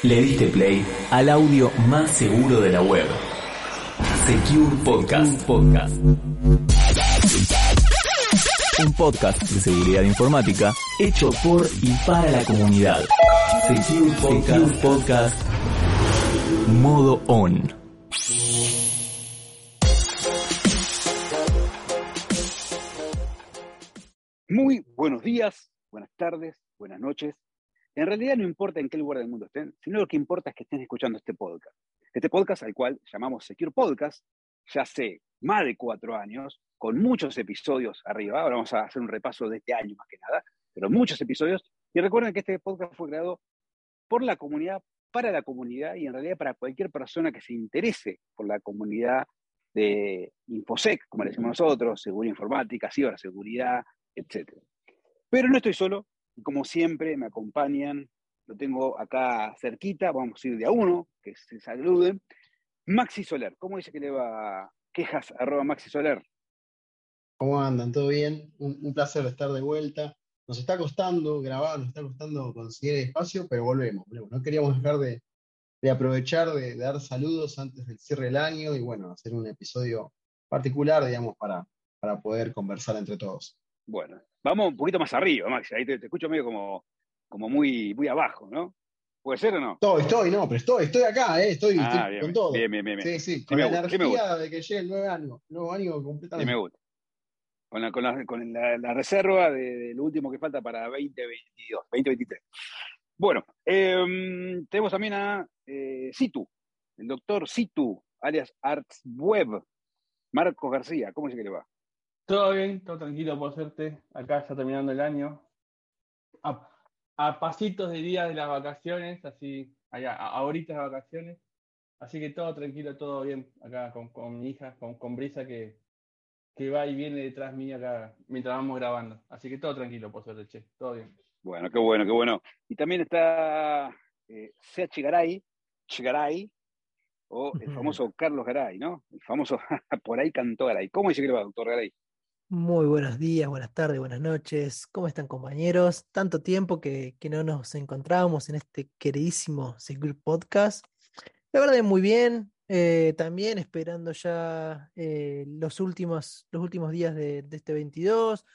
Le diste play al audio más seguro de la web. Secure Podcast. Un podcast de seguridad informática hecho por y para la comunidad. Secure Podcast. Modo on. Muy buenos días, buenas tardes, buenas noches. En realidad no importa en qué lugar del mundo estén, sino lo que importa es que estén escuchando este podcast. Este podcast al cual llamamos Secure Podcast, ya hace más de 4 años, con muchos episodios arriba. Ahora vamos a hacer un repaso de este año más que nada, pero muchos episodios. Y recuerden que este podcast fue creado por la comunidad, para la comunidad y en realidad para cualquier persona que se interese por la comunidad de InfoSec, como le decimos nosotros, seguridad informática, ciberseguridad, etc. Pero no estoy solo. Y como siempre me acompañan, lo tengo acá cerquita, vamos a ir de a uno, que se saluden. Maxi Soler, ¿cómo dice que le va? Quejas @Maxi Soler. ¿Cómo andan? ¿Todo bien? Un placer estar de vuelta. Nos está costando grabar, nos está costando conseguir espacio, pero volvemos. No queríamos dejar de aprovechar de dar saludos antes del cierre del año y bueno, hacer un episodio particular, digamos, para poder conversar entre todos. Bueno, vamos un poquito más arriba, Maxi. Ahí te escucho medio como muy, muy abajo, ¿no? ¿Puede ser o no? Estoy acá, estoy Bien, con todo. Bien. Sí, con la energía de que llegue el nuevo año completamente. Sí, me gusta. Con la reserva de lo último que falta para 2023. Bueno, tenemos también a Situ, el doctor Situ, alias ArtsWeb, Marcos García. ¿Cómo dice que le va? Todo bien, todo tranquilo, por suerte. Acá está terminando el año. A pasitos de días de las vacaciones, así, allá, a horitas de vacaciones. Así que todo tranquilo, todo bien. Acá con mi hija, con Brisa, que va y viene detrás mío acá mientras vamos grabando. Así que todo tranquilo, por suerte, che. Todo bien. Bueno, qué bueno. Y también está C.H. Garay, o el famoso Carlos Garay, ¿no? El famoso por ahí cantó Garay. ¿Cómo dice que le va, doctor Garay? Muy buenos días, buenas tardes, buenas noches. ¿Cómo están, compañeros? Tanto tiempo que no nos encontrábamos en este queridísimo Secure Podcast. La verdad, muy bien. También esperando ya los últimos días de este 22,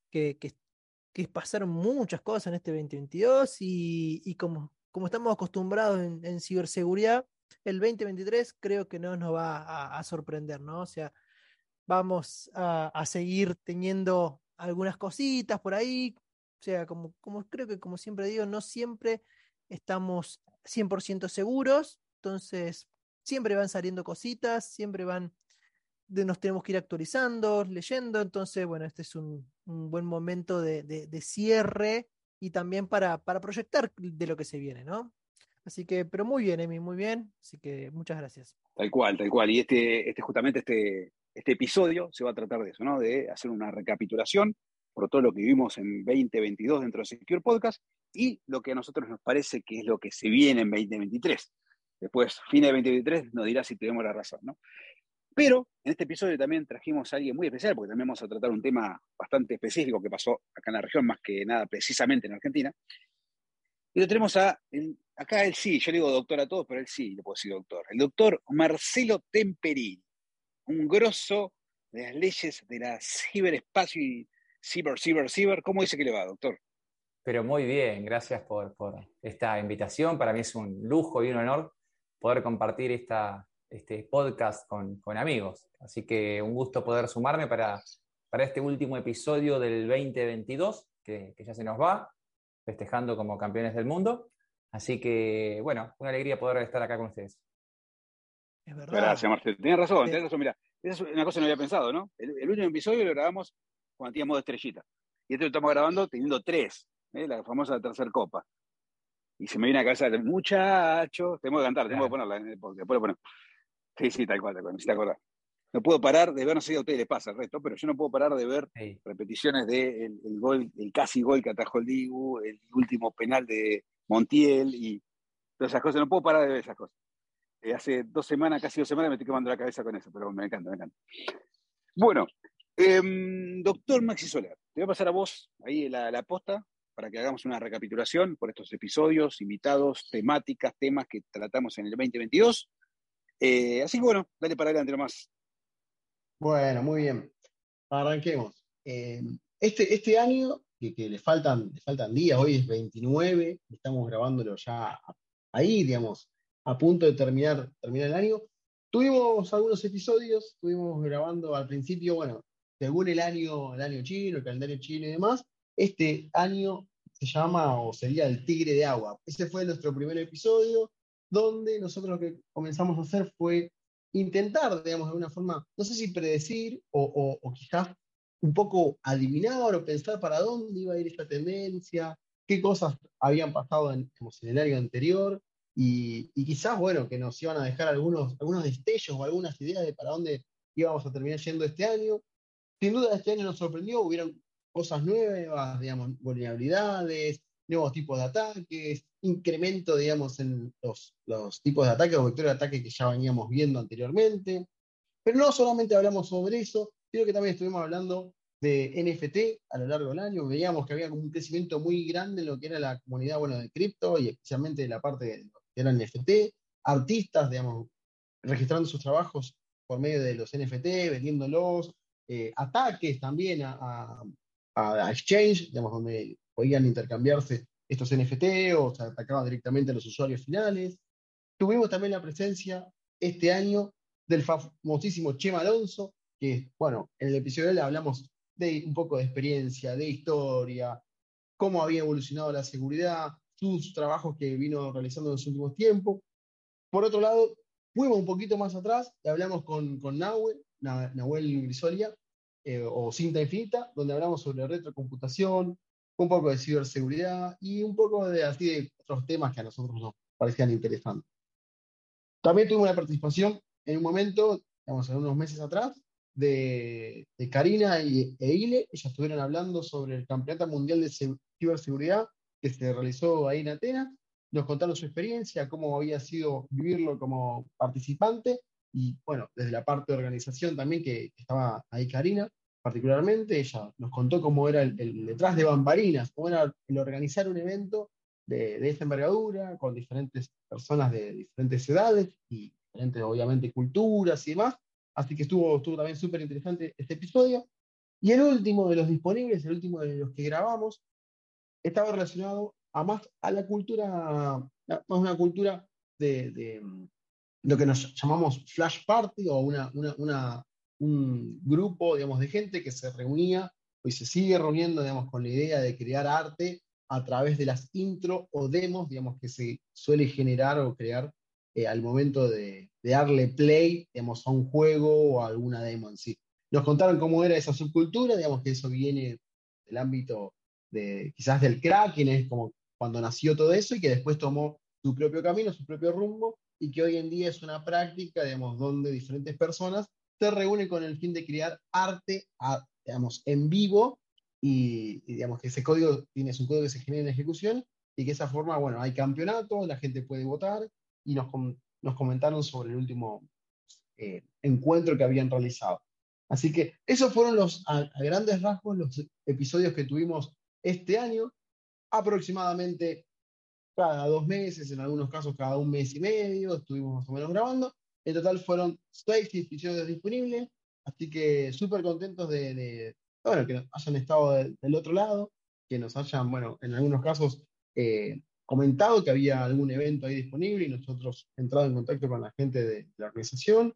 que pasaron muchas cosas en este 2022 y como estamos acostumbrados en ciberseguridad, el 2023 creo que no nos va a sorprender, ¿no? O sea, vamos a seguir teniendo algunas cositas por ahí. O sea, como creo que como siempre digo, no siempre estamos 100% seguros. Entonces, siempre van saliendo cositas, nos tenemos que ir actualizando, leyendo. Entonces, bueno, este es un buen momento de cierre y también para proyectar de lo que se viene, ¿no? Así que, pero muy bien, Emi, muy bien. Así que muchas gracias. Tal cual. Y justamente este episodio se va a tratar de eso, ¿no? De hacer una recapitulación por todo lo que vivimos en 2022 dentro de Secure Podcast y lo que a nosotros nos parece que es lo que se viene en 2023. Después, fin de 2023, nos dirá si tenemos la razón, ¿no? Pero en este episodio también trajimos a alguien muy especial, porque también vamos a tratar un tema bastante específico que pasó acá en la región, más que nada precisamente en Argentina. Y lo tenemos acá él sí, yo le digo doctor a todos, pero él sí le puedo decir doctor. El doctor Marcelo Temperini, un grosso de las leyes de la ciberespacio y ciber. ¿Cómo dice que le va, doctor? Pero muy bien, gracias por esta invitación. Para mí es un lujo y un honor poder compartir este podcast con amigos. Así que un gusto poder sumarme para este último episodio del 2022, que ya se nos va, festejando como campeones del mundo. Así que, bueno, una alegría poder estar acá con ustedes. Es verdad. Gracias, Marcelo. Tenés razón. Mira, esa es una cosa que no había pensado, ¿no? El último episodio lo grabamos cuando teníamos 2 estrellitas. Y este lo estamos grabando teniendo 3, la famosa tercera copa. Y se me viene a la cabeza el muchacho. Tenemos que cantar, tenemos que ponerla. Después lo ponemos. Sí, tal cual, me hiciste acordar. No puedo parar de ver, no sé si a ustedes les pasa el resto, pero yo no puedo parar de ver repeticiones del gol, el casi gol que atajó el Dibu, el último penal de Montiel y todas esas cosas. No puedo parar de ver esas cosas. Hace 2 semanas, casi 2 semanas, me estoy quemando la cabeza con eso, pero me encanta. Bueno, doctor Maxi Soler, te voy a pasar a vos ahí la posta para que hagamos una recapitulación por estos episodios, invitados, temáticas, temas que tratamos en el 2022. Así que bueno, dale para adelante nomás. Bueno, muy bien. Arranquemos. Este año, que le faltan días, hoy es 29, estamos grabándolo ya ahí, digamos, a punto de terminar el año. Tuvimos algunos episodios, estuvimos grabando al principio, bueno, según el año chino, el calendario chino y demás. Este año se llama o sería el Tigre de Agua. Ese fue nuestro primer episodio, donde nosotros lo que comenzamos a hacer fue intentar, digamos, de alguna forma, no sé si predecir o quizás un poco adivinar o pensar para dónde iba a ir esta tendencia, qué cosas habían pasado digamos, en el año anterior, y quizás, bueno, que nos iban a dejar algunos destellos o algunas ideas de para dónde íbamos a terminar yendo este año. Sin duda este año nos sorprendió, hubieron cosas nuevas, digamos, vulnerabilidades, nuevos tipos de ataques, incremento, digamos, en los tipos de ataques o vectores de ataque que ya veníamos viendo anteriormente. Pero no solamente hablamos sobre eso, sino que también estuvimos hablando de NFT a lo largo del año. Veíamos que había como un crecimiento muy grande en lo que era la comunidad, bueno, de cripto y especialmente de la parte de lo que eran NFT, artistas, digamos, registrando sus trabajos por medio de los NFT, vendiéndolos, ataques también a exchange, digamos, donde podían intercambiarse estos NFT o se atacaban directamente a los usuarios finales. Tuvimos también la presencia este año del famosísimo Chema Alonso, que, bueno, en el episodio de él hablamos de un poco de experiencia, de historia, cómo había evolucionado la seguridad, sus trabajos que vino realizando en los últimos tiempos. Por otro lado, fuimos un poquito más atrás y hablamos con Nahuel Grisolia, o Cinta Infinita, donde hablamos sobre retrocomputación, un poco de ciberseguridad y un poco de así de otros temas que a nosotros nos parecían interesantes. También tuvimos una participación en un momento, digamos, en unos meses atrás, de Karina e Ile. Ellas estuvieron hablando sobre el Campeonato Mundial de Ciberseguridad que se realizó ahí en Atenas. Nos contaron su experiencia, cómo había sido vivirlo como participante y, bueno, desde la parte de organización también, que estaba ahí Karina, particularmente. Ella nos contó cómo era el detrás de bambalinas, cómo era el organizar un evento de esta envergadura, con diferentes personas de diferentes edades y diferentes, obviamente, culturas y demás. Así que estuvo también súper interesante este episodio. Y el último de los disponibles, el último de los que grabamos, estaba relacionado más a la cultura, más una cultura de lo que nos llamamos flash party o un grupo, digamos, de gente que se reunía y se sigue reuniendo, digamos, con la idea de crear arte a través de las intro o demos, digamos, que se suele generar o crear al momento de darle play, digamos, a un juego o a alguna demo en sí. Nos contaron cómo era esa subcultura, digamos que eso viene del ámbito quizás del cracking, es como cuando nació todo eso y que después tomó su propio camino, su propio rumbo, y que hoy en día es una práctica, digamos, donde diferentes personas se reúnen con el fin de crear arte, digamos, en vivo, y digamos que ese código es un código que se genera en ejecución, y que de esa forma, bueno, hay campeonato, la gente puede votar, y nos comentaron sobre el último encuentro que habían realizado. Así que esos fueron a grandes rasgos los episodios que tuvimos este año, aproximadamente cada 2 meses, en algunos casos cada 1 mes y medio, estuvimos más o menos grabando. En total fueron 6 episodios disponibles, así que súper contentos bueno, que hayan estado del otro lado, que nos hayan, bueno, en algunos casos comentado que había algún evento ahí disponible y nosotros entrado en contacto con la gente de la organización.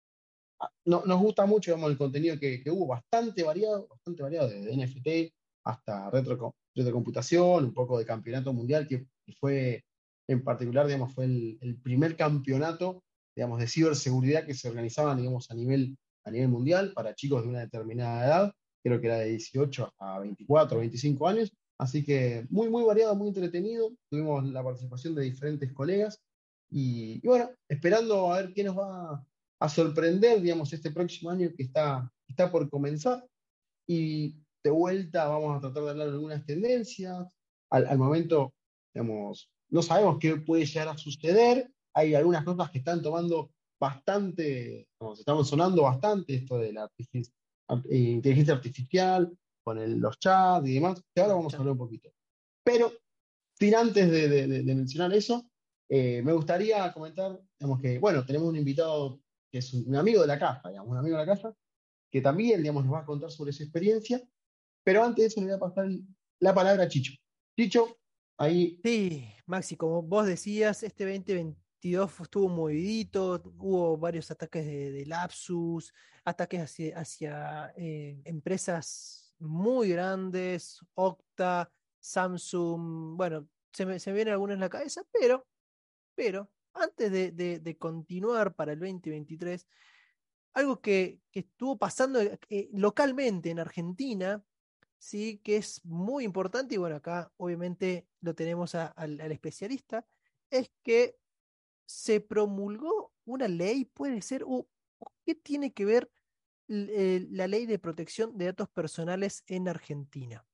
Nos gusta mucho, digamos, el contenido que hubo, bastante variado, desde NFT hasta retrocomputación, un poco de campeonato mundial, que fue, en particular, digamos, fue el primer campeonato, digamos, de ciberseguridad que se organizaba, digamos, a nivel mundial para chicos de una determinada edad, creo que era de 18 hasta 24, 25 años, así que muy, muy variado, muy entretenido. Tuvimos la participación de diferentes colegas y bueno, esperando a ver qué nos va a sorprender, digamos, este próximo año que está por comenzar. Y de vuelta vamos a tratar de hablar de algunas tendencias. Al momento, digamos, no sabemos qué puede llegar a suceder. Hay algunas cosas que están tomando bastante, estamos sonando bastante, esto de la inteligencia artificial, con los chats y demás, que ahora vamos a hablar un poquito. Pero, sin antes de mencionar eso, me gustaría comentar, digamos que, bueno, tenemos un invitado que es un amigo de la casa, digamos, un amigo de la casa, que también, digamos, nos va a contar sobre su experiencia, pero antes de eso le voy a pasar la palabra a Chicho. Chicho, ahí, Sí, Maxi, como vos decías, este 2022 estuvo movidito, hubo varios ataques de lapsus, ataques hacia empresas muy grandes, Okta, Samsung, bueno, se me vienen algunas en la cabeza, pero antes de continuar para el 2023, algo que estuvo pasando localmente en Argentina, sí, que es muy importante, y bueno, acá obviamente lo tenemos al especialista, es que se promulgó una ley, puede ser, o ¿qué tiene que ver la ley de protección de datos personales en Argentina?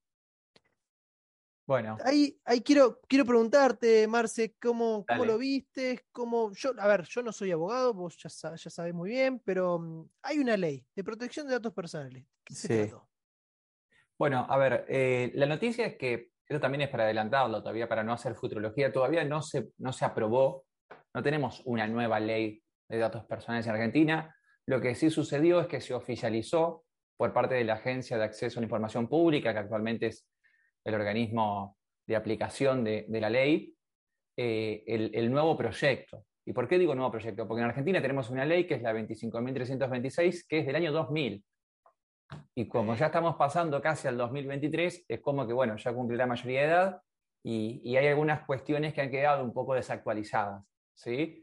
Bueno, Ahí quiero preguntarte, Marce, ¿cómo lo dale. viste? A ver, yo no soy abogado, vos ya sabés muy bien, pero hay una ley de protección de datos personales. ¿Qué se Sí. trató? Bueno, a ver, la noticia es que, esto también es para adelantarlo todavía, para no hacer futurología, todavía no se aprobó, no tenemos una nueva ley de datos personales en Argentina. Lo que sí sucedió es que se oficializó por parte de la Agencia de Acceso a la Información Pública, que actualmente es el organismo de aplicación de la ley, el nuevo proyecto. ¿Y por qué digo nuevo proyecto? Porque en Argentina tenemos una ley que es la 25.326, que es del año 2000. Y como ya Ok. estamos pasando casi al 2023, es como que, bueno, ya cumplí la mayoría de edad y hay algunas cuestiones que han quedado un poco desactualizadas, ¿sí?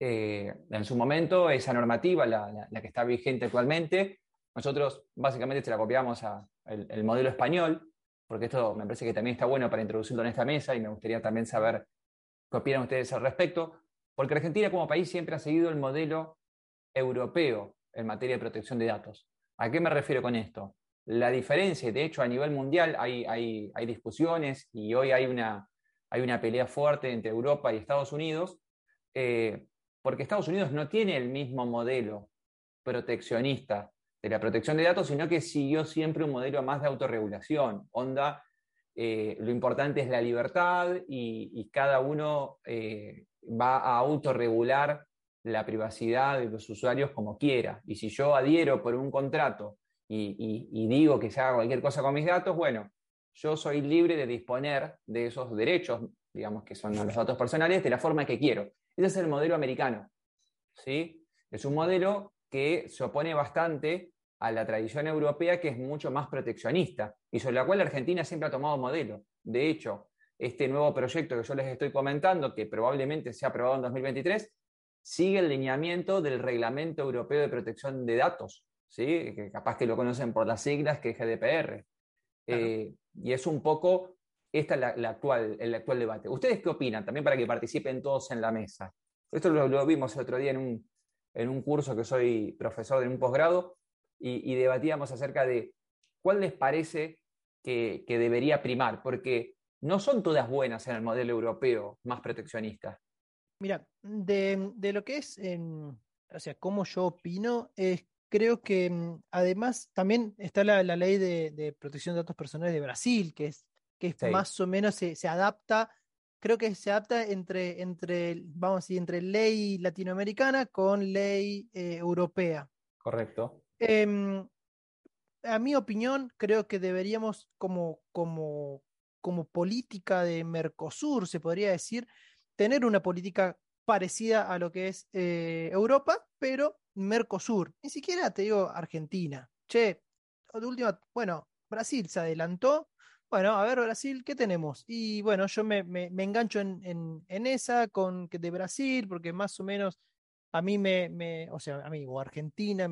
En su momento, esa normativa, la que está vigente actualmente, nosotros básicamente se la copiamos al modelo español, porque esto me parece que también está bueno para introducirlo en esta mesa y me gustaría también saber qué opinan ustedes al respecto, porque Argentina como país siempre ha seguido el modelo europeo en materia de protección de datos. ¿A qué me refiero con esto? La diferencia, de hecho, a nivel mundial hay discusiones y hoy hay una pelea fuerte entre Europa y Estados Unidos, eh, porque Estados Unidos no tiene el mismo modelo proteccionista de la protección de datos, sino que siguió siempre un modelo más de autorregulación. Onda, lo importante es la libertad y cada uno va a autorregular la privacidad de los usuarios como quiera. Y si yo adhiero por un contrato y digo que se haga cualquier cosa con mis datos, bueno, yo soy libre de disponer de esos derechos, digamos que son los datos personales, de la forma que quiero. Ese es el modelo americano, ¿sí? Es un modelo que se opone bastante a la tradición europea, que es mucho más proteccionista y sobre la cual Argentina siempre ha tomado modelo. De hecho, este nuevo proyecto que yo les estoy comentando, que probablemente sea aprobado en 2023, sigue el lineamiento del Reglamento Europeo de Protección de Datos, ¿sí? Que capaz que lo conocen por las siglas, que es GDPR. Claro. Y es un poco esta el actual debate. ¿Ustedes qué opinan? También para que participen todos en la mesa. Esto lo vimos el otro día en un curso que soy profesor de un posgrado y debatíamos acerca de cuál les parece que debería primar, porque no son todas buenas en el modelo europeo más proteccionista. Mira, de lo que es, o sea, cómo yo opino, creo que además también está la ley de protección de datos personales de Brasil, que es Sí, más o menos se adapta, creo que se adapta vamos a decir, entre ley latinoamericana con ley europea. correcto. Em, a mi opinión, creo que deberíamos, como política de Mercosur, se podría decir, tener una política parecida a lo que es Europa, pero Mercosur. Ni siquiera te digo Argentina. Che, de última, bueno, Brasil se adelantó. Bueno, a ver, Brasil, ¿qué tenemos? Y bueno, yo me engancho en esa con que de Brasil, porque más o menos a mí o sea, a mí o Argentina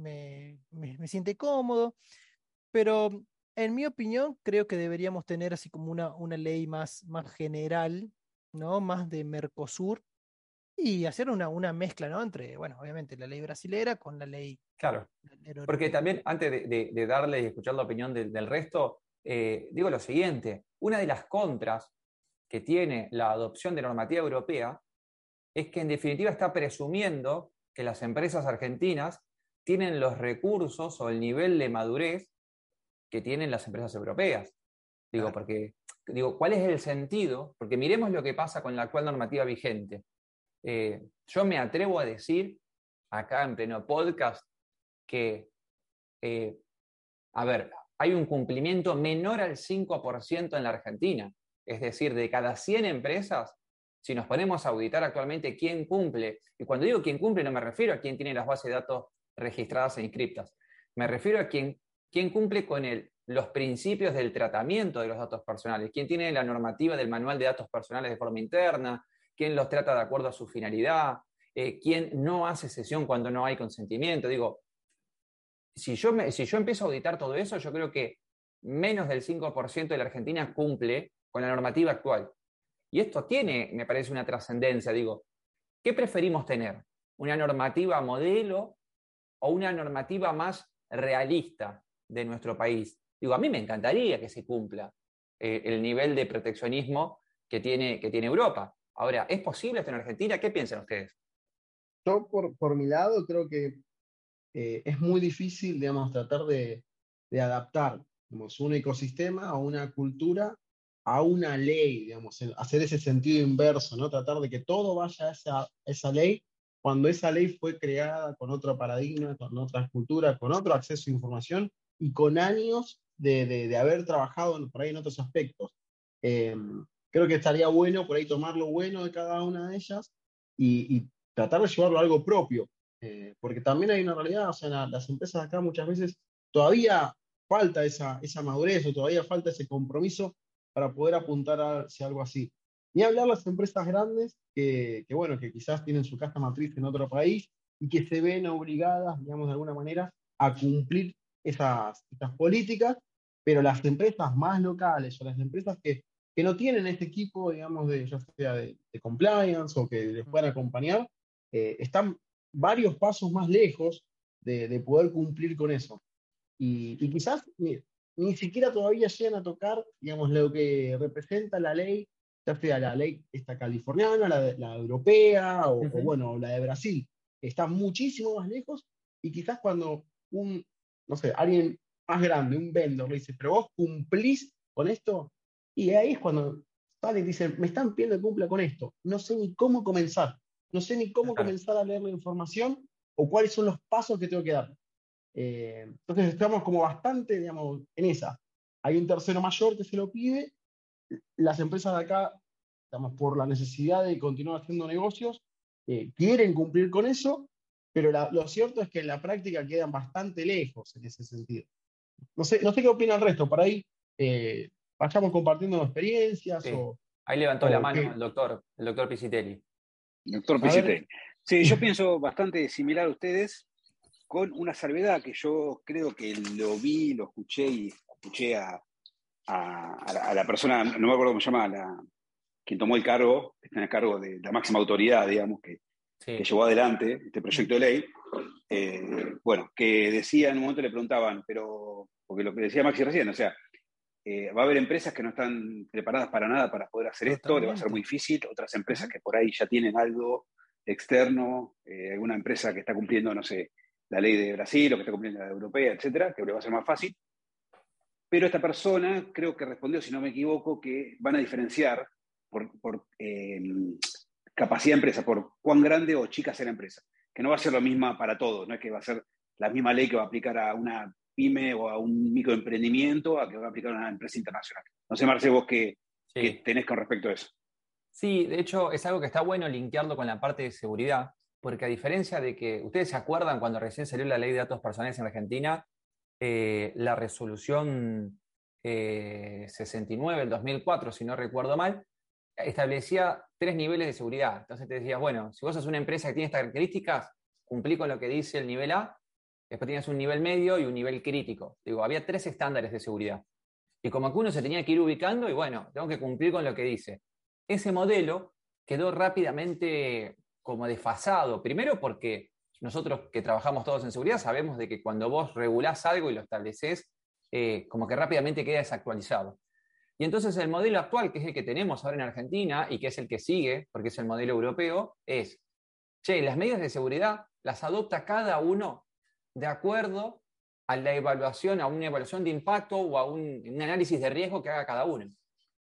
me siente cómodo, pero en mi opinión creo que deberíamos tener así como una ley más general, ¿no? Más de Mercosur y hacer una mezcla, ¿no? Entre, bueno, obviamente la ley brasilera con Claro. la ley Porque europea. también, antes de darle y escuchar la opinión del resto, digo lo siguiente, una de las contras que tiene la adopción de normativa europea es que en definitiva está presumiendo que las empresas argentinas tienen los recursos o el nivel de madurez que tienen las empresas europeas. Digo, Claro. porque digo, ¿cuál es el sentido? Porque miremos lo que pasa con la actual normativa vigente. Yo me atrevo a decir, acá en pleno podcast, que, a ver, hay un cumplimiento menor al 5% en la Argentina. Es decir, de cada 100 empresas, si nos ponemos a auditar actualmente quién cumple, y cuando digo quién cumple no me refiero a quién tiene las bases de datos registradas e inscriptas, me refiero a quién cumple con los principios del tratamiento de los datos personales, quién tiene la normativa del manual de datos personales de forma interna, quién los trata de acuerdo a su finalidad, quién no hace cesión cuando no hay consentimiento. Digo, si yo empiezo a auditar todo eso, yo creo que menos del 5% de la Argentina cumple con la normativa actual. Y esto tiene, me parece, una trascendencia. Digo, ¿qué preferimos tener? ¿Una normativa modelo o una normativa más realista de nuestro país? Digo, a mí me encantaría que se cumpla el nivel de proteccionismo que tiene Europa. Ahora, ¿es posible esto en Argentina? ¿Qué piensan ustedes? Yo, por mi lado, creo que es muy difícil, digamos, tratar de adaptar, digamos, un ecosistema o una cultura a una ley, digamos, hacer ese sentido inverso, ¿no? Tratar de que todo vaya a esa ley cuando esa ley fue creada con otro paradigma, con otra cultura, con otro acceso a información y con años de haber trabajado por ahí en otros aspectos. Eh, Creo que estaría bueno por ahí tomar lo bueno de cada una de ellas y tratar de llevarlo a algo propio. Porque también hay una realidad, o sea, las empresas acá muchas veces todavía falta esa madurez o todavía falta ese compromiso para poder apuntar hacia algo así. Ni hablar las empresas grandes bueno, que quizás tienen su casa matriz en otro país y que se ven obligadas, digamos, de alguna manera a cumplir esas políticas, pero las empresas más locales o las empresas que no tienen este equipo, digamos, ya sea de compliance o que les puedan acompañar, están varios pasos más lejos de poder cumplir con eso. Y quizás ni siquiera todavía llegan a tocar, digamos, lo que representa la ley, ya sea la ley esta californiana, la europea o bueno, la de Brasil. Está muchísimo más lejos y quizás cuando no sé, alguien más grande, un vendor, le dice, pero vos cumplís con esto, y ahí es cuando salen y dicen, me están pidiendo que cumpla con esto, no sé ni cómo comenzar, no sé ni cómo Claro. comenzar a leer la información o cuáles son los pasos que tengo que dar. Entonces estamos como bastante, digamos, en esa. Hay un tercero mayor que se lo pide, las empresas de acá, digamos, por la necesidad de continuar haciendo negocios, quieren cumplir con eso, pero lo cierto es que en la práctica quedan bastante lejos en ese sentido. No sé qué opina el resto, por ahí vayamos compartiendo experiencias Sí. o, Ahí levantó la o mano qué. el doctor Pisitelli. Doctor A ver, Pisitelli. Sí, yo pienso bastante similar a ustedes, con una salvedad que yo creo que lo vi, lo escuché y escuché a la persona, no me acuerdo cómo se llama, quien tomó el cargo, que está en el cargo de la máxima autoridad, digamos, que Sí. llevó adelante este proyecto de ley, bueno, que decía, en un momento le preguntaban, pero, porque lo que decía Maxi recién, o sea, va a haber empresas que no están preparadas para nada para poder hacer esto, le va a ser muy difícil, otras empresas que por ahí ya tienen algo externo, alguna empresa que está cumpliendo, no sé, la ley de Brasil o que está cumpliendo la europea, etcétera, que le va a ser más fácil. Pero esta persona creo que respondió, si no me equivoco, que van a diferenciar por capacidad de empresa, por cuán grande o chica sea la empresa. Que no va a ser lo misma para todos, no es que va a ser la misma ley que va a aplicar a una pyme o a un microemprendimiento a que va a aplicar a una empresa internacional. No sé, Marce, vos qué Sí. tenés con respecto a eso. Sí, de hecho es algo que está bueno linkearlo con la parte de seguridad, porque a diferencia de que ustedes se acuerdan cuando recién salió la ley de datos personales en Argentina, la resolución 69 del 2004, si no recuerdo mal, establecía 3 niveles de seguridad. Entonces te decías, bueno, si vos sos una empresa que tiene estas características, cumplí con lo que dice el nivel A, después tienes un nivel medio y un nivel crítico. Digo, había 3 estándares de seguridad. Y como que uno se tenía que ir ubicando y bueno, tengo que cumplir con lo que dice. Ese modelo quedó rápidamente como desfasado. Primero porque nosotros que trabajamos todos en seguridad sabemos de que cuando vos regulás algo y lo estableces, como que rápidamente queda desactualizado. Y entonces el modelo actual, que es el que tenemos ahora en Argentina y que es el que sigue, porque es el modelo europeo, es, las medidas de seguridad las adopta cada uno de acuerdo a la evaluación, a una evaluación de impacto o a un análisis de riesgo que haga cada uno.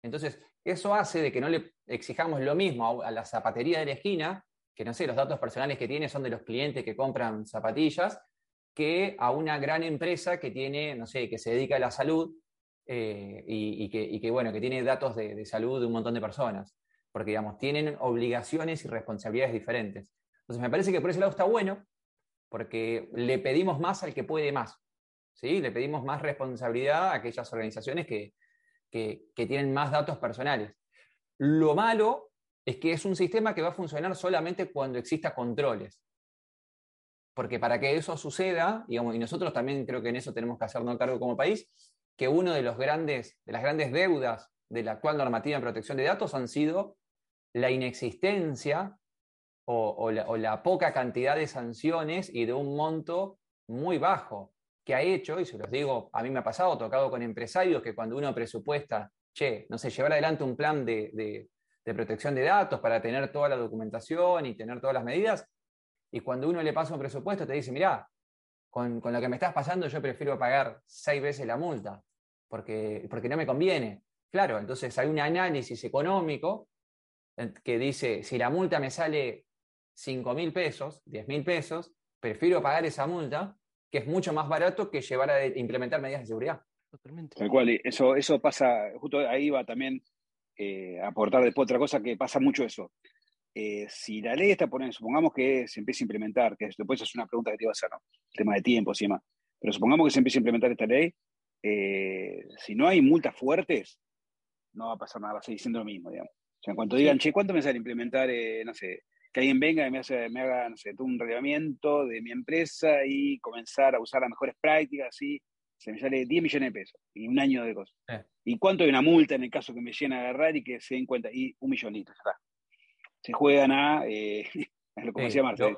Entonces, eso hace de que no le exijamos lo mismo a la zapatería de la esquina, que no sé, los datos personales que tiene son de los clientes que compran zapatillas, que a una gran empresa que tiene, no sé, que se dedica a la salud bueno, que tiene datos de salud de un montón de personas. Porque, digamos, tienen obligaciones y responsabilidades diferentes. Entonces, me parece que por ese lado está bueno, porque le pedimos más al que puede más. ¿Sí? Le pedimos más responsabilidad a aquellas organizaciones que tienen más datos personales. Lo malo es que es un sistema que va a funcionar solamente cuando exista controles. Porque para que eso suceda, digamos, y nosotros también creo que en eso tenemos que hacernos cargo como país, que uno de las grandes deudas de la actual normativa en protección de datos han sido la inexistencia o la poca cantidad de sanciones y de un monto muy bajo, que ha hecho, y se los digo, a mí me ha pasado, tocado con empresarios, que cuando uno presupuesta, no sé, llevar adelante un plan de protección de datos para tener toda la documentación y tener todas las medidas, y cuando uno le pasa un presupuesto te dice, mirá, con lo que me estás pasando yo prefiero pagar 6 veces la multa, porque no me conviene. Claro, entonces hay un análisis económico que dice, si la multa me sale 5.000 pesos, 10.000 pesos, prefiero pagar esa multa, que es mucho más barato que llevar a implementar medidas de seguridad. Totalmente. Tal cual, eso pasa, justo ahí va también a aportar después otra cosa que pasa mucho eso. Si la ley está poniendo, supongamos que se empiece a implementar, que después es una pregunta que te iba a hacer, ¿no? El tema de tiempos y demás, pero supongamos que se empiece a implementar esta ley, si no hay multas fuertes, no va a pasar nada, va a seguir siendo lo mismo, digamos. O sea, en cuanto digan, che, ¿cuánto me sale implementar, no sé, que alguien venga y me haga, no sé, todo un relevamiento de mi empresa y comenzar a usar las mejores prácticas, así, se me sale 10 millones de pesos y un año de cosas. ¿Y cuánto hay una multa en el caso que me lleguen a agarrar y que se den cuenta? Y 1 millonito, ya está. Se juegan como decía Marcel.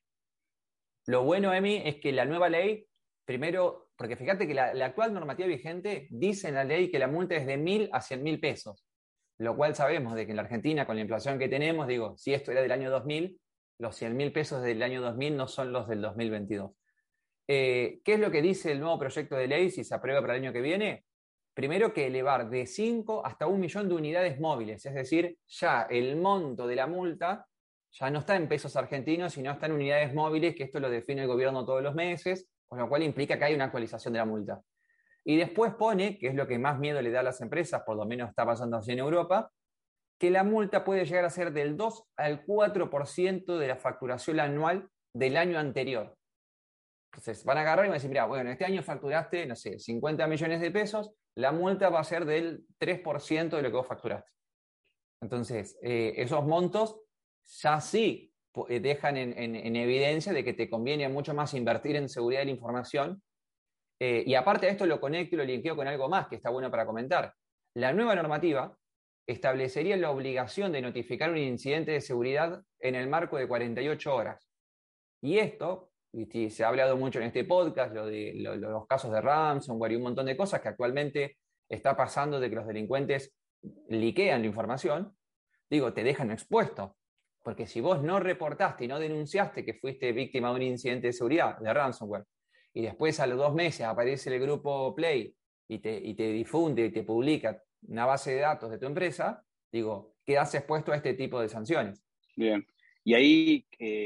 Lo bueno, Emi, es que la nueva ley, primero, porque fíjate que la actual normativa vigente dice en la ley que la multa es de 1.000 a 100.000 pesos, lo cual sabemos de que en la Argentina, con la inflación que tenemos, digo, si esto era del año 2000, los 100.000 pesos del año 2000 no son los del 2022. ¿Qué es lo que dice el nuevo proyecto de ley si se aprueba para el año que viene? Primero que elevar de 5 hasta 1 millón de unidades móviles, es decir, ya el monto de la multa ya no está en pesos argentinos, sino está en unidades móviles, que esto lo define el gobierno todos los meses, con lo cual implica que hay una actualización de la multa. Y después pone, que es lo que más miedo le da a las empresas, por lo menos está pasando así en Europa, que la multa puede llegar a ser del 2 al 4% de la facturación anual del año anterior. Entonces van a agarrar y van a decir, mira, bueno, este año facturaste, no sé, 50 millones de pesos, la multa va a ser del 3% de lo que vos facturaste. Entonces, esos montos ya sí dejan en evidencia de que te conviene mucho más invertir en seguridad de la información. Y aparte de esto lo conecto y lo linkeo con algo más que está bueno para comentar. La nueva normativa establecería la obligación de notificar un incidente de seguridad en el marco de 48 horas. Y esto, y se ha hablado mucho en este podcast, los casos de ransomware y un montón de cosas que actualmente está pasando de que los delincuentes liquean la información, digo, te dejan expuesto. Porque si vos no reportaste y no denunciaste que fuiste víctima de un incidente de seguridad, de ransomware, y después a los 2 meses aparece el grupo Play y te difunde y te publica una base de datos de tu empresa, digo, quedás expuesto a este tipo de sanciones. Bien. Y ahí,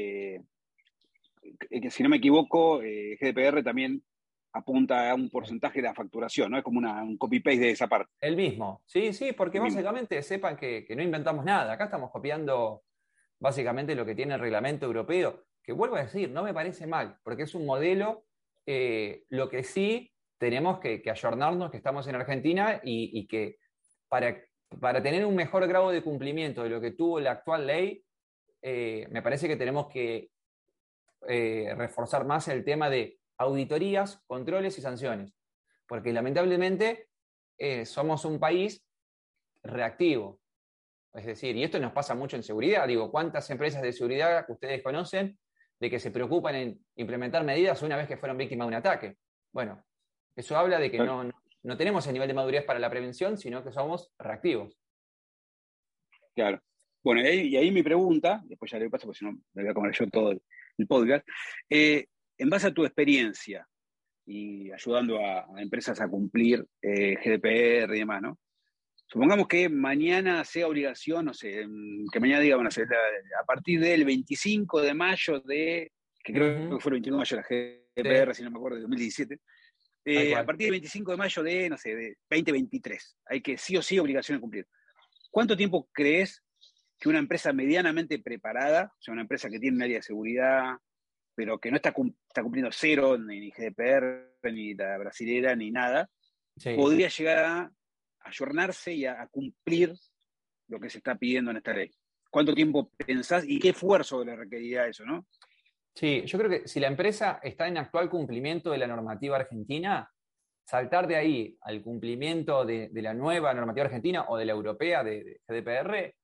si no me equivoco, GDPR también apunta a un porcentaje de la facturación, ¿no? Es como un copy-paste de esa parte. El mismo, sí, porque El básicamente mismo. sepan que no inventamos nada. Acá estamos copiando básicamente lo que tiene el reglamento europeo, que vuelvo a decir, no me parece mal, porque es un modelo, lo que sí tenemos que ayornarnos, que estamos en Argentina y que para tener un mejor grado de cumplimiento de lo que tuvo la actual ley, me parece que tenemos que reforzar más el tema de auditorías, controles y sanciones, porque lamentablemente somos un país reactivo. Es decir, y esto nos pasa mucho en seguridad, digo, ¿cuántas empresas de seguridad que ustedes conocen de que se preocupan en implementar medidas una vez que fueron víctimas de un ataque? Bueno, eso habla de que no tenemos el nivel de madurez para la prevención, sino que somos reactivos. Claro. Bueno, y ahí mi pregunta, después ya le paso porque si no me voy a comer yo todo el podcast, en base a tu experiencia y ayudando a empresas a cumplir GDPR y demás, ¿no? Supongamos que mañana sea obligación, no sé, que mañana diga, bueno, a partir del 25 de mayo que creo que fue el 25 de mayo de la GDPR, Sí, si no me acuerdo, de 2017, tal a cual. partir del 25 de mayo de, no sé, de 2023, hay que sí o sí obligación de cumplir. ¿Cuánto tiempo crees que una empresa medianamente preparada, o sea, una empresa que tiene un área de seguridad, pero que no está cumpliendo cero, ni GDPR, ni la brasilera, ni nada, Sí. podría llegar a ayornarse y a cumplir lo que se está pidiendo en esta ley? ¿Cuánto tiempo pensás y qué esfuerzo le requeriría eso, no? Sí, yo creo que si la empresa está en actual cumplimiento de la normativa argentina, saltar de ahí al cumplimiento de la nueva normativa argentina o de la europea de GDPR,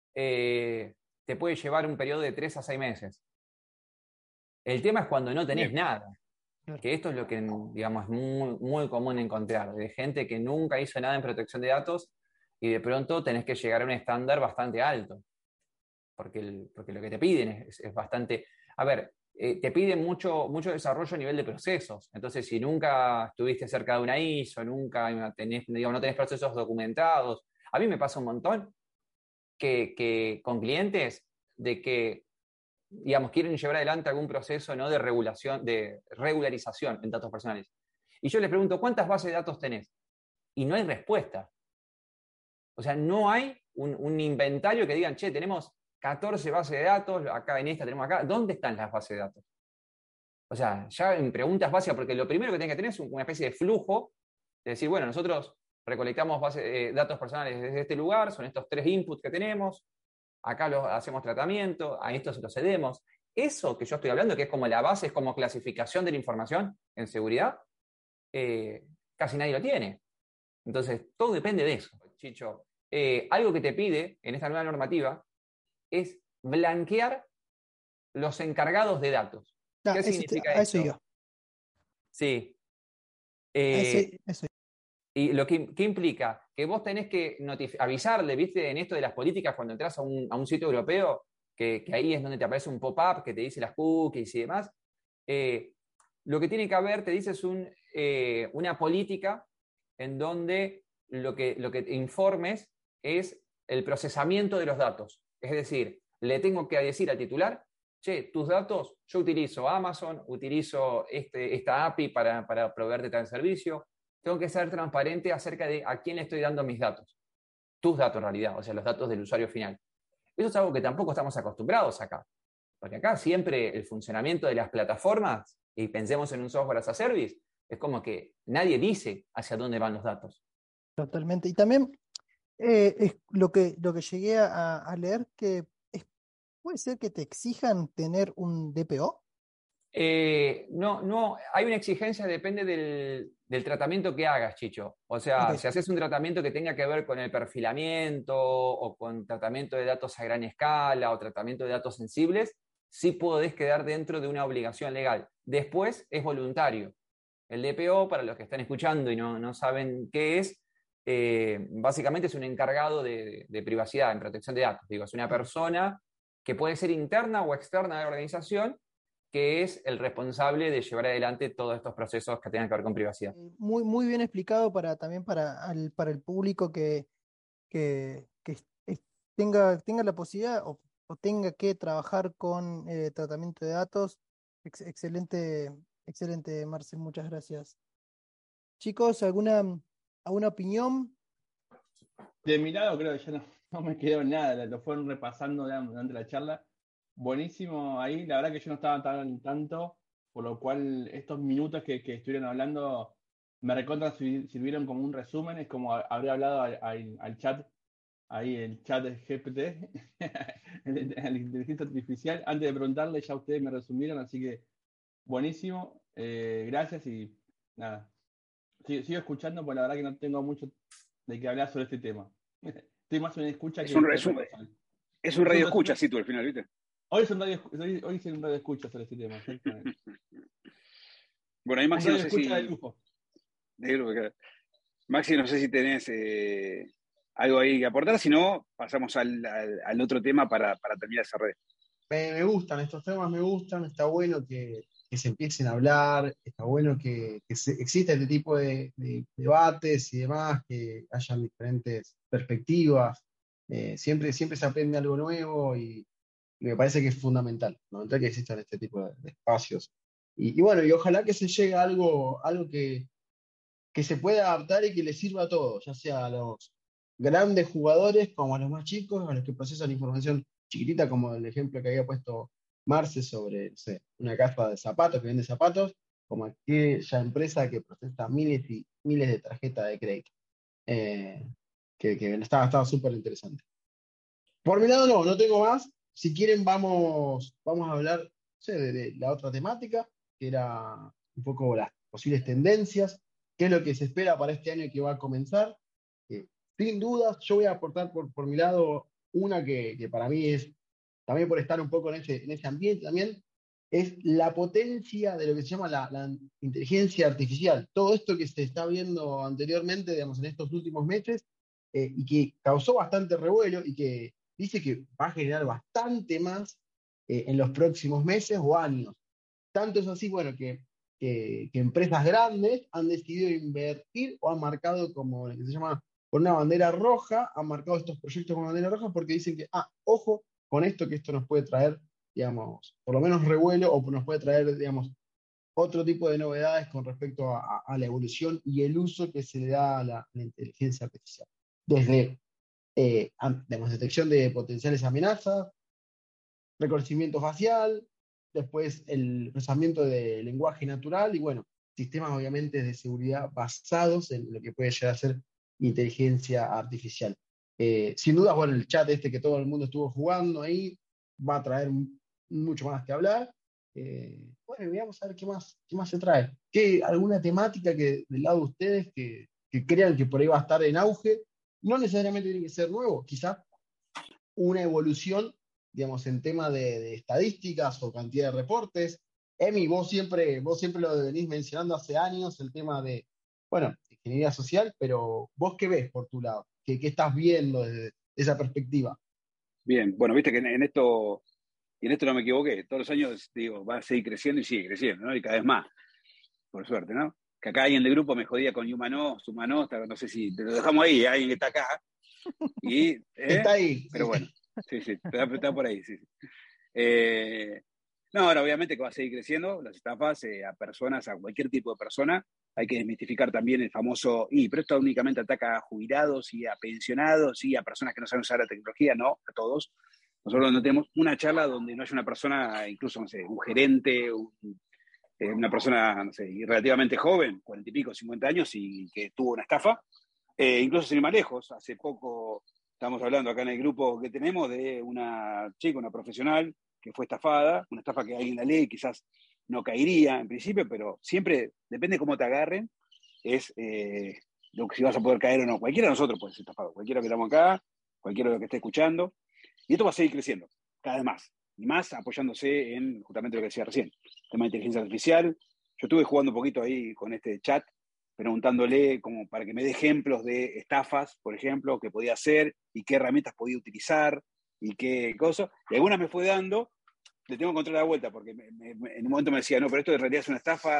te puede llevar un periodo de 3 a 6 meses. El tema es cuando no tenés Bien. nada, Claro. que esto es lo que, digamos, es muy, muy común encontrar, de gente que nunca hizo nada en protección de datos y de pronto tenés que llegar a un estándar bastante alto, porque lo que te piden es bastante... A ver, te piden mucho, mucho desarrollo a nivel de procesos. Entonces, si nunca estuviste cerca de una ISO, nunca tenés, digamos, no tenés procesos documentados, a mí me pasa un montón que con clientes de que, digamos, quieren llevar adelante algún proceso, ¿no?, de regulación, de regularización en datos personales. Y yo les pregunto, ¿cuántas bases de datos tenés? Y no hay respuesta. O sea, no hay un inventario que digan, che, tenemos 14 bases de datos, acá en esta tenemos acá. ¿Dónde están las bases de datos? O sea, ya en preguntas básicas, porque lo primero que tienen que tener es una especie de flujo, de decir, bueno, nosotros recolectamos datos personales desde este lugar, son estos 3 inputs que tenemos, acá hacemos tratamiento, a esto se lo cedemos. Eso que yo estoy hablando, que es como la base, es como clasificación de la información en seguridad, casi nadie lo tiene. Entonces, todo depende de eso, Chicho. Algo que te pide en esta nueva normativa es blanquear los encargados de datos. ¿Qué significa A eso esto? iba. Sí. A Eh, eso ¿Y qué implica? Que vos tenés que avisarle, ¿viste? En esto de las políticas, cuando entras a un sitio europeo, que ahí es donde te aparece un pop-up que te dice las cookies y demás. Lo que tiene que haber, te dice, es una política en donde lo que informes es el procesamiento de los datos. Es decir, le tengo que decir al titular, che, tus datos, yo utilizo Amazon, utilizo esta API para proveerte tal servicio. Tengo que ser transparente acerca de a quién le estoy dando mis datos. Tus datos en realidad, o sea, los datos del usuario final. Eso es algo que tampoco estamos acostumbrados acá. Porque acá siempre el funcionamiento de las plataformas, y pensemos en un software as a service, es como que nadie dice hacia dónde van los datos. totalmente. Y también es lo que llegué a leer que puede ser que te exijan tener un DPO. No, hay una exigencia, depende del tratamiento que hagas, Chicho. O sea, Ok. si haces un tratamiento que tenga que ver con el perfilamiento o con tratamiento de datos a gran escala o tratamiento de datos sensibles, sí podés quedar dentro de una obligación legal. Después es voluntario. El DPO, para los que están escuchando y no saben qué es, básicamente es un encargado de privacidad en protección de datos. Digo, es una persona que puede ser interna o externa de la organización, que es el responsable de llevar adelante todos estos procesos que tengan que ver con privacidad. Muy, muy bien explicado también para el público que tenga la posibilidad o tenga que trabajar con tratamiento de datos. Excelente, excelente, Marcel, muchas gracias. Chicos, ¿alguna opinión? De mi lado creo que ya no me quedó nada, lo fueron repasando durante la charla. Buenísimo ahí, la verdad que yo no estaba tan al tanto, por lo cual estos minutos que estuvieron hablando me recontra sirvieron como un resumen, es como habré hablado al chat, ahí el chat de GPT, a la inteligencia artificial, antes de preguntarle ya ustedes me resumieron, así que buenísimo, gracias y nada, sigo escuchando, pues la verdad que no tengo mucho de qué hablar sobre este tema. Estoy más en escucha Es que un, otra es un, cosa. es un Es un radio escucha, resumen. sí, tú al final, ¿viste? Hoy hice un radio escucha sobre este tema, exactamente. Bueno, ahí Un Maxi, no radio sé escucha de si. lujo. Maxi, no sé si tenés algo ahí que aportar, si no, pasamos al otro tema para terminar esa red. Me gustan estos temas, me gustan, está bueno que se empiecen a hablar, está bueno que exista este tipo de debates y demás, que hayan diferentes perspectivas. Siempre se aprende algo nuevo y me parece que es fundamental que existan este tipo de espacios. Y bueno, y ojalá que se llegue a algo que se pueda adaptar y que le sirva a todos, ya sea a los grandes jugadores como a los más chicos, a los que procesan información chiquitita, como el ejemplo que había puesto Marce sobre, no sé, una caja de zapatos que vende zapatos, como aquella empresa que procesa miles y miles de tarjetas de crédito. Eh, que estaba súper interesante. Por mi lado, no tengo más. Si quieren, vamos a hablar, no sé, de la otra temática, que era un poco las posibles tendencias, qué es lo que se espera para este año que va a comenzar. Eh, Sin dudas, yo voy a aportar por mi lado una que para mí es, también por estar un poco en ese ambiente también, es la potencia de lo que se llama la inteligencia artificial. Todo esto que se está viendo anteriormente, digamos, en estos últimos meses, y que causó bastante revuelo y que dice que va a generar bastante más en los próximos meses o años. Tanto es así, bueno, que empresas grandes han decidido invertir o han marcado como lo que se llama con una bandera roja, han marcado estos proyectos con bandera roja porque dicen que, ojo con esto, que esto nos puede traer, digamos, por lo menos revuelo o nos puede traer, digamos, otro tipo de novedades con respecto a la evolución y el uso que se le da a la inteligencia artificial. Desde digamos, detección de potenciales amenazas, reconocimiento facial, después el procesamiento de lenguaje natural y bueno, sistemas obviamente de seguridad basados en lo que puede llegar a ser inteligencia artificial. Sin duda, bueno, el chat este que todo el mundo estuvo jugando ahí va a traer mucho más que hablar. Bueno, veamos a ver qué más se trae. ¿Alguna temática que del lado de ustedes que crean que por ahí va a estar en auge? No necesariamente tiene que ser nuevo, quizás una evolución, digamos, en tema de estadísticas o cantidad de reportes. Emi, vos siempre lo venís mencionando hace años, el tema de, bueno, ingeniería social, pero vos qué ves por tu lado, qué estás viendo desde esa perspectiva. Bien, bueno, viste que en esto no me equivoqué. Todos los años, digo, va a seguir creciendo y sigue creciendo, ¿no? Y cada vez más, por suerte, ¿no? Que acá alguien del grupo me jodía con Humanos, Humanos, no sé si te lo dejamos ahí, alguien que está acá. Está ahí. Pero bueno, sí, está por ahí, sí. Eh, no, ahora obviamente que va a seguir creciendo las estafas a personas, a cualquier tipo de persona. Hay que desmitificar también el famoso, pero esto únicamente ataca a jubilados y a pensionados y a personas que no saben usar la tecnología, no, a todos. Nosotros no tenemos una charla donde no haya una persona, incluso, no sé, un gerente, una persona, no sé, relativamente joven, 40 y pico, 50 años, y que tuvo una estafa. Incluso sin ir más lejos, hace poco estamos hablando acá en el grupo que tenemos de una chica, una profesional, que fue estafada, una estafa que hay en la ley quizás no caería en principio, pero siempre depende cómo te agarren, es si vas a poder caer o no. Cualquiera de nosotros puede ser estafado, cualquiera que estamos acá, cualquiera de los que esté escuchando, y esto va a seguir creciendo, cada vez más, y más apoyándose en justamente lo que decía recién, el tema de inteligencia artificial. Yo estuve jugando un poquito ahí con este chat, preguntándole como para que me dé ejemplos de estafas, por ejemplo, que podía hacer y qué herramientas podía utilizar y qué cosas. Y algunas me fue dando, le tengo que encontrar la vuelta, porque en un momento me decía, no, pero esto en realidad es una estafa,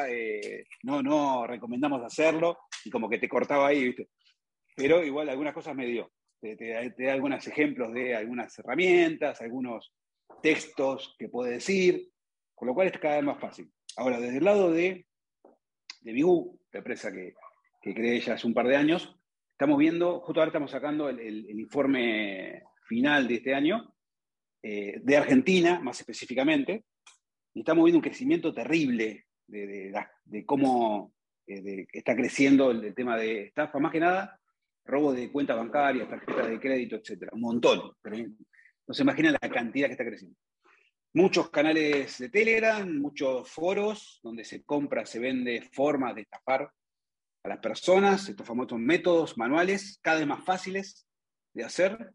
no recomendamos hacerlo, y como que te cortaba ahí, ¿viste? Pero igual algunas cosas me dio. Te da algunos ejemplos de algunas herramientas, algunos textos que puede decir, con lo cual es cada vez más fácil. Ahora, desde el lado de Bigu, la empresa que creé ya hace un par de años, estamos viendo, justo ahora estamos sacando el informe final de este año, de Argentina más específicamente, y estamos viendo un crecimiento terrible de cómo está creciendo el tema de estafa, más que nada, robo de cuentas bancarias, tarjetas de crédito, etcétera, un montón. Pero no se imaginan la cantidad que está creciendo. Muchos canales de Telegram, muchos foros donde se compra, se vende formas de estafar a las personas, estos famosos métodos manuales, cada vez más fáciles de hacer.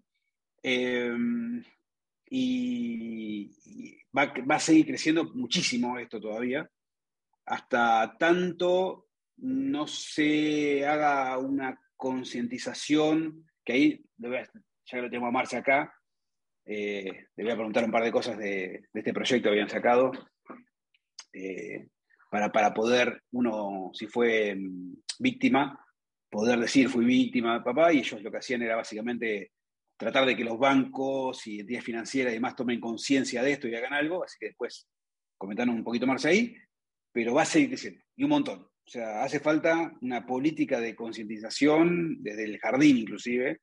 Y va a seguir creciendo muchísimo esto todavía, hasta tanto no se haga una concientización, que ahí, ya que lo tengo a Marcia acá, le voy a preguntar un par de cosas de este proyecto que habían sacado, para poder uno, si fue víctima, poder decir fui víctima, papá, y ellos lo que hacían era básicamente tratar de que los bancos y entidades financieras y demás tomen conciencia de esto y hagan algo, así que después comentaron un poquito más ahí, pero va a seguir creciendo, y un montón. O sea, hace falta una política de concientización desde el jardín inclusive,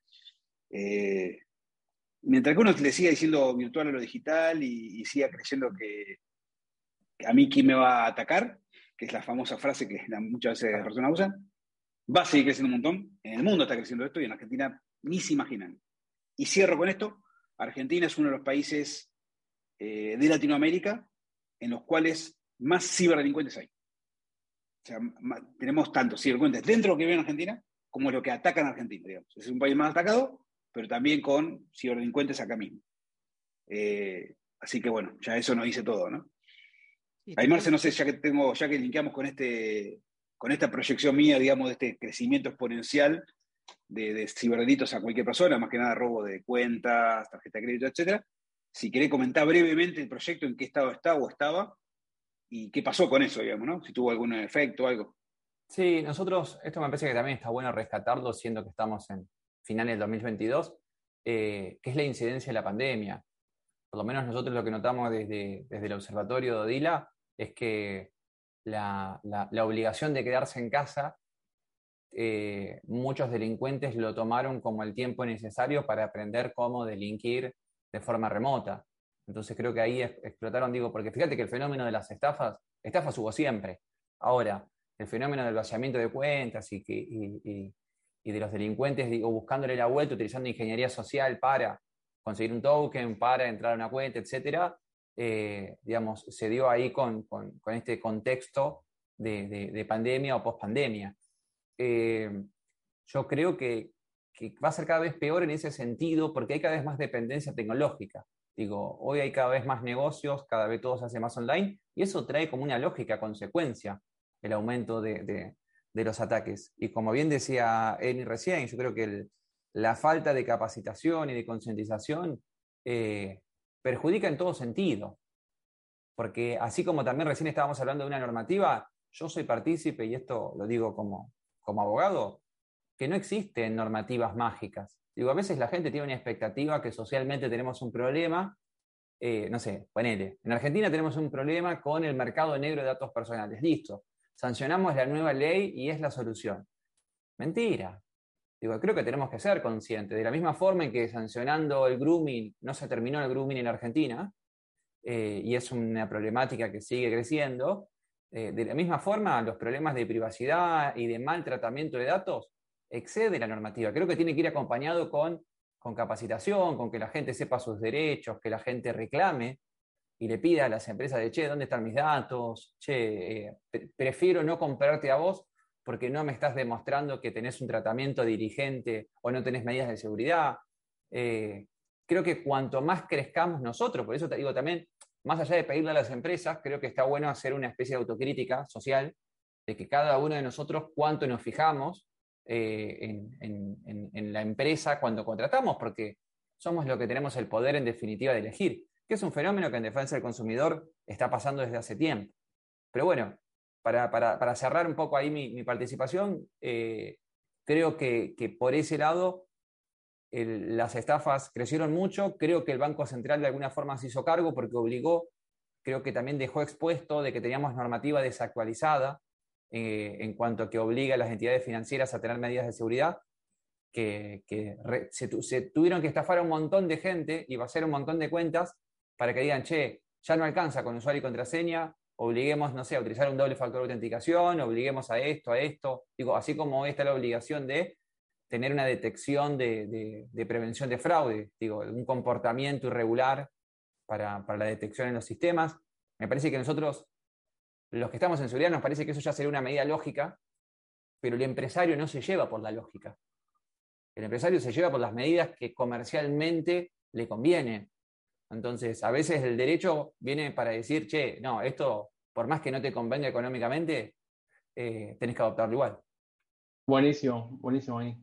mientras que uno le siga diciendo virtual a lo digital y siga creyendo que a mí quién me va a atacar, que es la famosa frase que muchas veces las personas usan, va a seguir creciendo un montón. En el mundo está creciendo esto y en Argentina ni se imaginan. Y cierro con esto. Argentina es uno de los países de Latinoamérica en los cuales más ciberdelincuentes hay. O sea, tenemos tantos ciberdelincuentes dentro de lo que viven en Argentina como lo que atacan a Argentina, digamos. Es un país más atacado, pero también con ciberdelincuentes acá mismo. Así que bueno, ya eso nos dice todo, ¿no? Ahí, Marce, no sé, ya que linkeamos con esta proyección mía, digamos, de este crecimiento exponencial de ciberdelitos a cualquier persona, más que nada robo de cuentas, tarjeta de crédito, etcétera. Si querés comentar brevemente el proyecto, en qué estado está o estaba, y qué pasó con eso, digamos, ¿no? Si tuvo algún efecto o algo. Sí, esto me parece que también está bueno rescatarlo, siendo que estamos en finales del 2022, que es la incidencia de la pandemia. Por lo menos nosotros lo que notamos desde el observatorio de Odila es que la obligación de quedarse en casa, muchos delincuentes lo tomaron como el tiempo necesario para aprender cómo delinquir de forma remota. Entonces creo que ahí explotaron, porque fíjate que el fenómeno de las estafas hubo siempre. Ahora, el fenómeno del vaciamiento de cuentas y de los delincuentes, buscándole la vuelta, utilizando ingeniería social para conseguir un token, para entrar a una cuenta, etcétera, se dio ahí con este contexto de pandemia o pospandemia. Yo creo que va a ser cada vez peor en ese sentido porque hay cada vez más dependencia tecnológica. Hoy hay cada vez más negocios, cada vez todo se hace más online y eso trae como una lógica consecuencia el aumento de los ataques. Y como bien decía Eni recién, yo creo que la falta de capacitación y de concientización perjudica en todo sentido. Porque así como también recién estábamos hablando de una normativa, yo soy partícipe, y esto lo digo como abogado, que no existen normativas mágicas. A veces la gente tiene una expectativa que socialmente tenemos un problema, no sé, ponele, en Argentina tenemos un problema con el mercado negro de datos personales, listo, sancionamos la nueva ley y es la solución. Mentira. Creo que tenemos que ser conscientes, de la misma forma en que sancionando el grooming, no se terminó el grooming en Argentina, y es una problemática que sigue creciendo, de la misma forma los problemas de privacidad y de maltratamiento de datos excede la normativa. Creo que tiene que ir acompañado con capacitación, con que la gente sepa sus derechos, que la gente reclame y le pida a las empresas de, ¿dónde están mis datos? Prefiero no comprarte a vos porque no me estás demostrando que tenés un tratamiento dirigente o no tenés medidas de seguridad. Creo que cuanto más crezcamos nosotros, por eso te digo también, más allá de pedirle a las empresas, creo que está bueno hacer una especie de autocrítica social de que cada uno de nosotros cuánto nos fijamos en la empresa cuando contratamos, porque somos los que tenemos el poder en definitiva de elegir, que es un fenómeno que en defensa del consumidor está pasando desde hace tiempo. Pero bueno, para cerrar un poco ahí mi participación, creo que por ese lado las estafas crecieron mucho. Creo que el Banco Central de alguna forma se hizo cargo porque obligó, creo que también dejó expuesto de que teníamos normativa desactualizada en cuanto a que obliga a las entidades financieras a tener medidas de seguridad, que se tuvieron que estafar a un montón de gente y vaciar un montón de cuentas para que digan, ya no alcanza con usuario y contraseña, obliguemos, no sé, a utilizar un doble factor de autenticación, obliguemos a esto. Así como está la obligación de tener una detección de prevención de fraude, un comportamiento irregular para la detección en los sistemas. Me parece que nosotros, los que estamos en seguridad, nos parece que eso ya sería una medida lógica, pero el empresario no se lleva por la lógica. El empresario se lleva por las medidas que comercialmente le convienen. Entonces, a veces el derecho viene para decir, no, esto, por más que no te convenga económicamente, tenés que adoptarlo igual. Buenísimo, buenísimo ahí.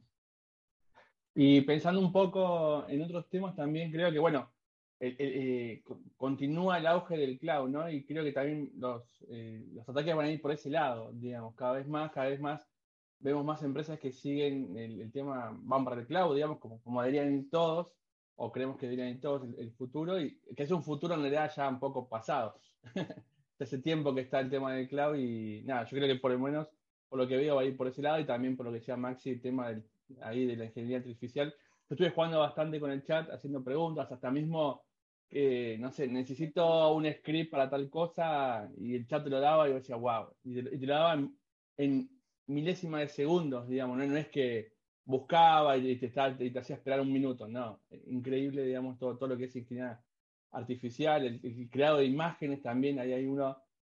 Y pensando un poco en otros temas también, creo que, bueno, con continúa el auge del cloud, ¿no? Y creo que también los ataques van a ir por ese lado, digamos, cada vez más vemos más empresas que siguen el tema, van para el cloud, digamos, como deberían ir todos, o creemos que deberían ir todos el futuro, y que es un futuro en realidad ya un poco pasado. Hace tiempo que está el tema del cloud y nada, yo creo que por lo menos, por lo que veo, va a ir por ese lado, y también por lo que decía Maxi, el tema ahí de la ingeniería artificial. Yo estuve jugando bastante con el chat, haciendo preguntas, hasta mismo no sé, necesito un script para tal cosa, y el chat te lo daba y yo decía, wow, y te lo daba en milésimas de segundos, digamos, no es que buscaba y te hacía esperar un minuto, no, increíble, digamos, todo lo que es ingeniería artificial, el creado de imágenes también, ahí hay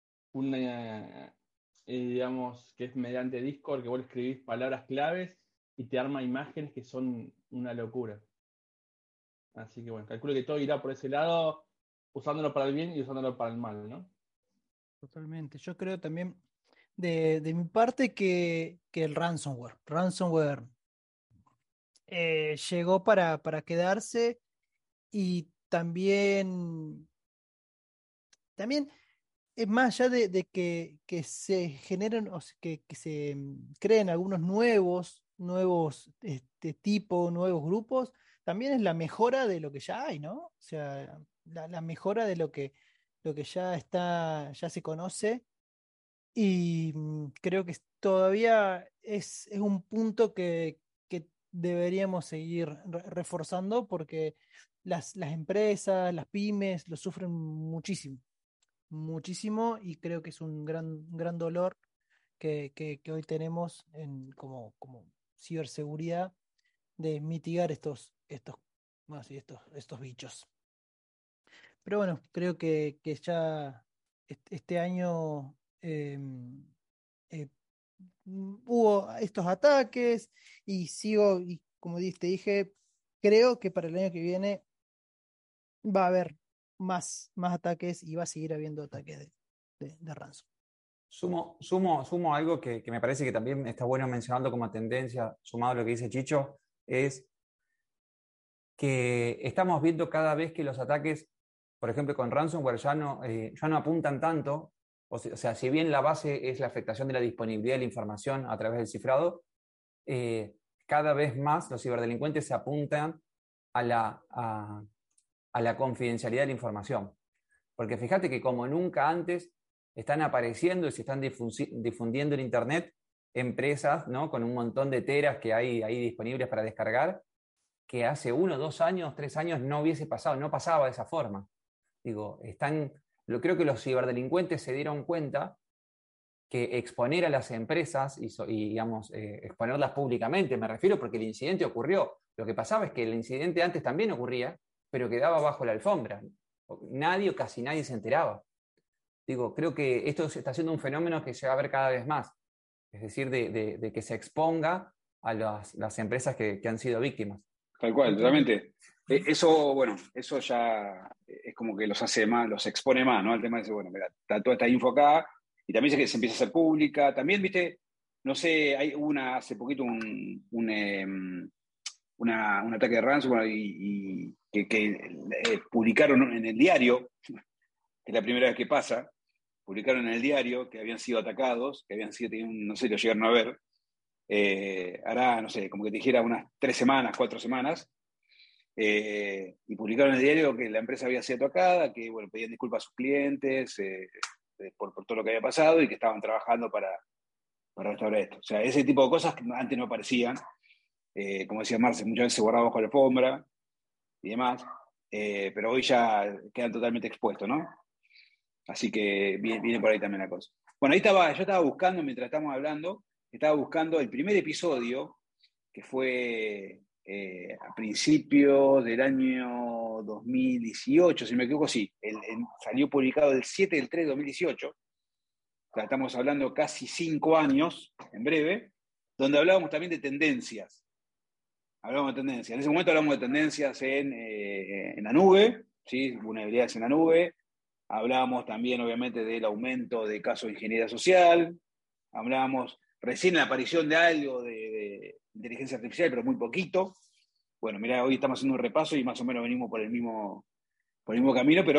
digamos, que es mediante Discord, que vos le escribís palabras claves y te arma imágenes que son una locura. Así que bueno, calculo que todo irá por ese lado, usándolo para el bien y usándolo para el mal, ¿no? Totalmente. Yo creo también de mi parte que el ransomware. Ransomware llegó para quedarse, y también es más allá de que se generen, o sea, que se creen algunos nuevos tipos, nuevos grupos, también es la mejora de lo que ya hay, ¿no? O sea, la mejora de lo que ya está, ya se conoce. Y creo que todavía es un punto que deberíamos seguir reforzando, porque las empresas, las pymes lo sufren muchísimo, muchísimo, y creo que es un gran dolor que hoy tenemos como ciberseguridad, de mitigar bueno, sí, estos bichos. Pero bueno, creo que ya este año eh, hubo estos ataques, y como te dije, creo que para el año que viene va a haber más ataques, y va a seguir habiendo ataques de ransom. Sumo algo que me parece que también está bueno mencionando como tendencia, sumado a lo que dice Chicho, es que estamos viendo cada vez que los ataques, por ejemplo, con ransomware ya no apuntan tanto. O sea, si bien la base es la afectación de la disponibilidad de la información a través del cifrado, cada vez más los ciberdelincuentes se apuntan a la confidencialidad de la información. Porque fíjate que como nunca antes están apareciendo y se están difundiendo en Internet empresas, ¿no?, con un montón de teras que hay ahí disponibles para descargar, que hace 1, 2 años, 3 años no hubiese pasado, no pasaba de esa forma. Digo, creo que los ciberdelincuentes se dieron cuenta que exponer a las empresas y digamos, exponerlas públicamente, me refiero porque el incidente ocurrió. Lo que pasaba es que el incidente antes también ocurría, pero quedaba bajo la alfombra. Nadie o casi nadie se enteraba. Digo, creo que esto se está haciendo un fenómeno que se va a ver cada vez más. Es decir, de que se exponga a las empresas que han sido víctimas. Tal cual, totalmente. Eso, bueno, eso ya es como que los hace más, los expone más, ¿no? El tema de, bueno, mira, está toda esta info acá, y también se empieza a hacer pública. También, viste, no sé, hay hace poquito un ataque de ransomware y que publicaron en el diario, que es la primera vez que pasa, publicaron en el diario que habían sido atacados, que habían sido, no sé, lo llegaron a ver, hará, no sé, como que te dijera unas 3 semanas, 4 semanas, y publicaron en el diario que la empresa había sido atacada, que, bueno, pedían disculpas a sus clientes por todo lo que había pasado, y que estaban trabajando para restaurar esto. O sea, ese tipo de cosas que antes no aparecían, como decía Marce, muchas veces se guardaba bajo la alfombra y demás, pero hoy ya quedan totalmente expuestos, ¿no? Así que viene por ahí también la cosa. Bueno, yo estaba buscando, mientras estamos hablando, estaba buscando el primer episodio, que fue a principios del año 2018, si me equivoco, sí, salió publicado el 7/3/2018, o sea, estamos hablando casi 5 años, en breve, donde hablábamos también de tendencias. En ese momento hablamos de tendencias en la nube, ¿sí? Vulnerabilidades en la nube. Hablábamos también, obviamente, del aumento de casos de ingeniería social. Hablábamos recién de la aparición de algo de inteligencia artificial, pero muy poquito. Bueno, mirá, hoy estamos haciendo un repaso y más o menos venimos por el mismo camino, pero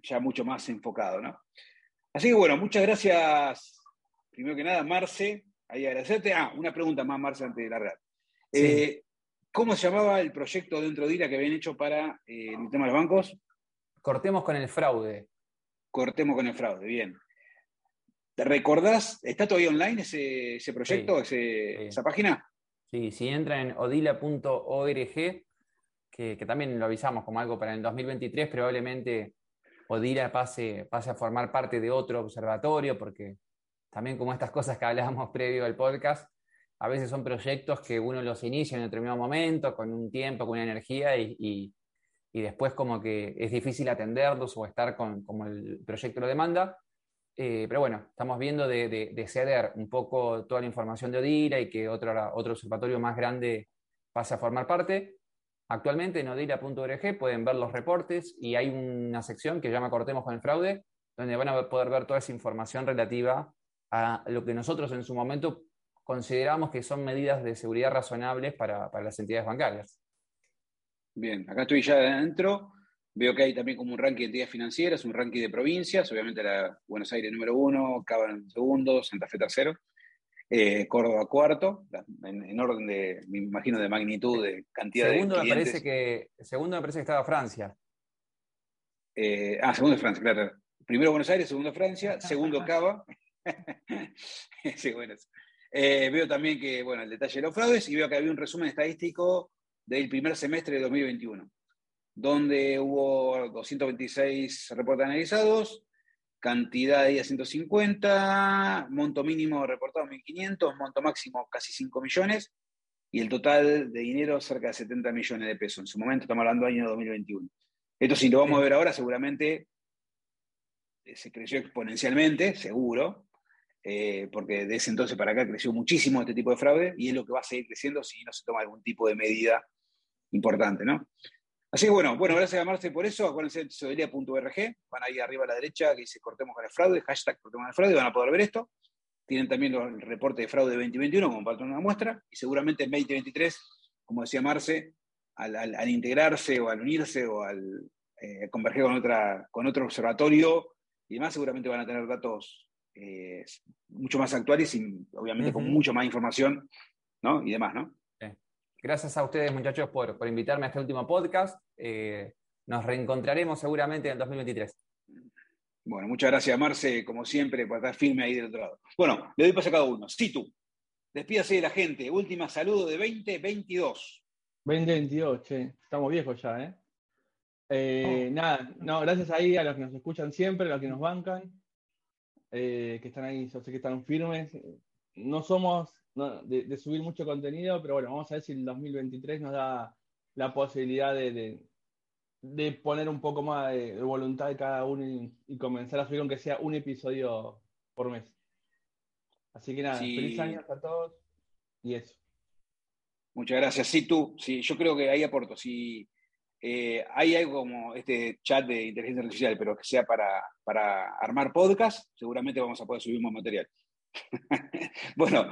ya mucho más enfocado, ¿no? Así que bueno, muchas gracias, primero que nada, Marce, ahí agradecerte. Una pregunta más, Marce, antes de largar. Sí. ¿Cómo se llamaba el proyecto dentro de IRA que habían hecho para el tema de los bancos? Cortemos con el fraude. Cortemos con el fraude, bien. ¿Te recordás? ¿Está todavía online ese proyecto, Sí. esa página? Sí, si entran en odila.org, que también lo avisamos como algo para el 2023, probablemente Odila pase a formar parte de otro observatorio, porque también como estas cosas que hablábamos previo al podcast, a veces son proyectos que uno los inicia en un determinado momento, con un tiempo, con una energía, y después como que es difícil atenderlos o estar como el proyecto lo demanda. Pero bueno, estamos viendo de ceder un poco toda la información de Odila y que otro observatorio más grande pase a formar parte. Actualmente en odila.org pueden ver los reportes y hay una sección que se llama Cortemos con el fraude, donde van a poder ver toda esa información relativa a lo que nosotros en su momento consideramos que son medidas de seguridad razonables para las entidades bancarias. Bien, acá estoy ya adentro. Veo que hay también como un ranking de entidades financieras, un ranking de provincias, obviamente la Buenos Aires número 1, Cava en segundo, Santa Fe tercero, Córdoba cuarto, en orden de, me imagino, de magnitud, de cantidad de clientes. Segundo me parece que estaba Francia. Segundo es Francia, claro. Primero Buenos Aires, segundo Francia, segundo Cava. Sí, bueno. Veo también que, bueno, el detalle de los fraudes, y veo que había un resumen estadístico del primer semestre de 2021, donde hubo 226 reportes analizados, cantidad de días 150, monto mínimo reportado 1.500, monto máximo casi 5 millones, y el total de dinero cerca de 70 millones de pesos. En su momento estamos hablando del año 2021. Esto, si lo vamos a ver ahora, seguramente se creció exponencialmente, seguro, porque de ese entonces para acá creció muchísimo este tipo de fraude, y es lo que va a seguir creciendo si no se toma algún tipo de medida importante, ¿no? Así que bueno, gracias a Marce por eso. Acuérdense de tesorería.org, van ahí arriba a la derecha que dice cortemos con el fraude, hashtag cortemos con el fraude, van a poder ver esto. Tienen también el reporte de fraude 2021 como parte de una muestra, y seguramente en 2023, como decía Marce, al integrarse o al unirse o al converger con otro observatorio y demás, seguramente van a tener datos mucho más actuales y obviamente con mucho más información, ¿no? Y demás, ¿no? Gracias a ustedes, muchachos, por invitarme a este último podcast. Nos reencontraremos seguramente en el 2023. Bueno, muchas gracias, Marce, como siempre, por estar firme ahí del otro lado. Bueno, le doy paso a cada uno. Situ, despídase de la gente. Última saludo de 2022. 2022, che. Estamos viejos ya, Nada, no, gracias ahí a los que nos escuchan siempre, a los que nos bancan, que están ahí, yo sé que están firmes. No somos de subir mucho contenido, pero bueno, vamos a ver si el 2023 nos da la posibilidad de poner un poco más de voluntad de cada uno y comenzar a subir aunque sea un episodio por mes. Así que nada, feliz Sí. año a todos y eso. Muchas gracias. Sí, tú, sí, yo creo que ahí aporto. Si hay algo como este chat de inteligencia artificial, pero que sea para armar podcast, seguramente vamos a poder subir más material. Bueno,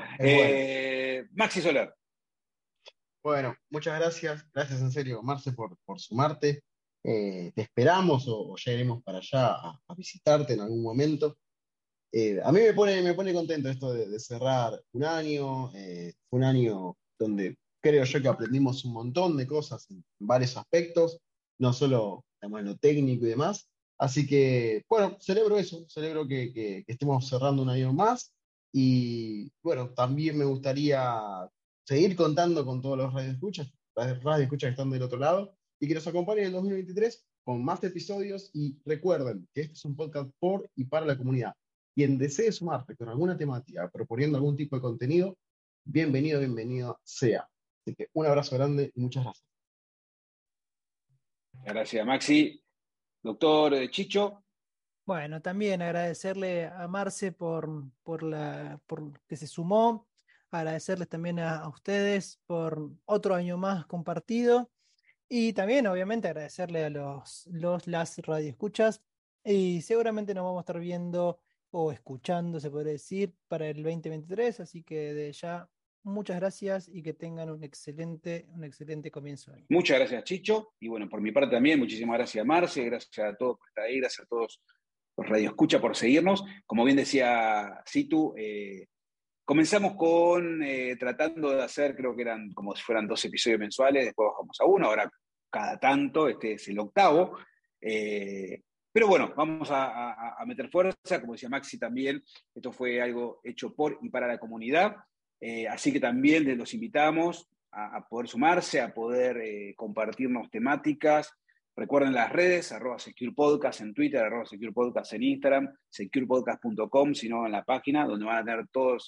Maxi Solar. Bueno, muchas gracias. Gracias en serio, Marce, por sumarte. Te esperamos o ya iremos para allá a visitarte en algún momento. A mí me pone contento esto de cerrar un año. Fue un año donde creo yo que aprendimos un montón de cosas en varios aspectos, no solo digamos, en lo técnico y demás. Así que, bueno, celebro eso, celebro que estemos cerrando un año más. Y bueno, también me gustaría seguir contando con todos los radioescuchas, las radioescuchas que están del otro lado, y que nos acompañen en el 2023 con más episodios. Y recuerden que este es un podcast por y para la comunidad. Quien desee sumarse con alguna temática, proponiendo algún tipo de contenido, bienvenido sea. Así que un abrazo grande y muchas gracias. Gracias, Maxi. Doctor Chicho. Bueno, también agradecerle a Marce por que se sumó, agradecerles también a ustedes por otro año más compartido y también obviamente agradecerle a las radioescuchas y seguramente nos vamos a estar viendo o escuchando, se podría decir, para el 2023, así que de ya muchas gracias y que tengan un excelente comienzo de año. Muchas gracias, Chicho. Y bueno, por mi parte también, muchísimas gracias, Marce. Gracias a todos por estar ahí, gracias a todos los radioescuchas por seguirnos. Como bien decía Situ, comenzamos con tratando de hacer, creo que eran como si fueran 2 episodios mensuales, después bajamos a 1, ahora cada tanto, este es el 8º. Pero bueno, vamos a meter fuerza, como decía Maxi también, esto fue algo hecho por y para la comunidad, así que también los invitamos a poder sumarse, a poder compartirnos temáticas. Recuerden las redes, @SecurePodcast en Twitter, @SecurePodcast en Instagram, securepodcast.com, sino en la página donde van a tener todos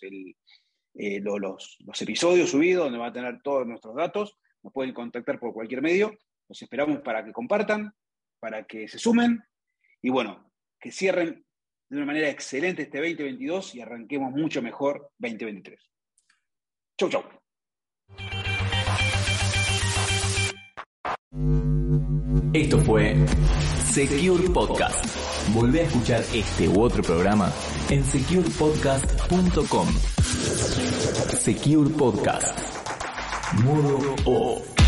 los episodios subidos, donde van a tener todos nuestros datos. Nos pueden contactar por cualquier medio. Los esperamos para que compartan, para que se sumen y bueno, que cierren de una manera excelente este 2022 y arranquemos mucho mejor 2023. Chau, chau. Esto fue Secure Podcast. Volvé a escuchar este u otro programa en securepodcast.com. Secure Podcast. Modo O.